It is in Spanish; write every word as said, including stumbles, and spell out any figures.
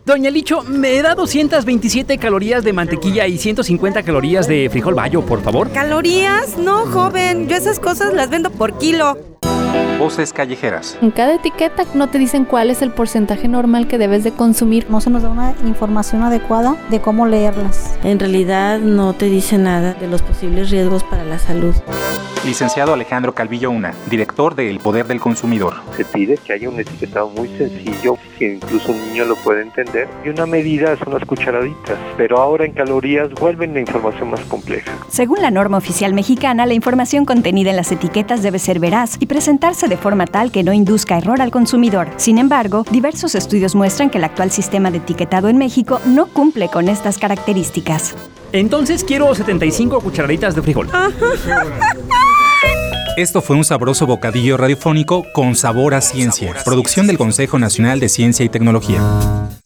Doña Licho, ¿me da doscientas veintisiete calorías de mantequilla y ciento cincuenta calorías de frijol bayo, por favor? ¿Calorías? No, joven. Yo esas cosas las vendo por kilo. Voces callejeras. En cada etiqueta no te dicen cuál es el porcentaje normal que debes de consumir. No se nos da una información adecuada de cómo leerlas. En realidad no te dice nada de los posibles riesgos para la salud. Licenciado Alejandro Calvillo Una, director de El Poder del Consumidor. Se pide que haya un etiquetado muy sencillo, que incluso un niño lo pueda entender, y una medida son unas cucharaditas, pero ahora en calorías vuelven la información más compleja. Según la norma oficial mexicana, la información contenida en las etiquetas debe ser veraz y presentarse de forma tal que no induzca error al consumidor. Sin embargo, diversos estudios muestran que el actual sistema de etiquetado en México no cumple con estas características. Entonces quiero setenta y cinco cucharaditas de frijol. Esto fue un sabroso bocadillo radiofónico con sabor a ciencia. Producción del Consejo Nacional de Ciencia y Tecnología.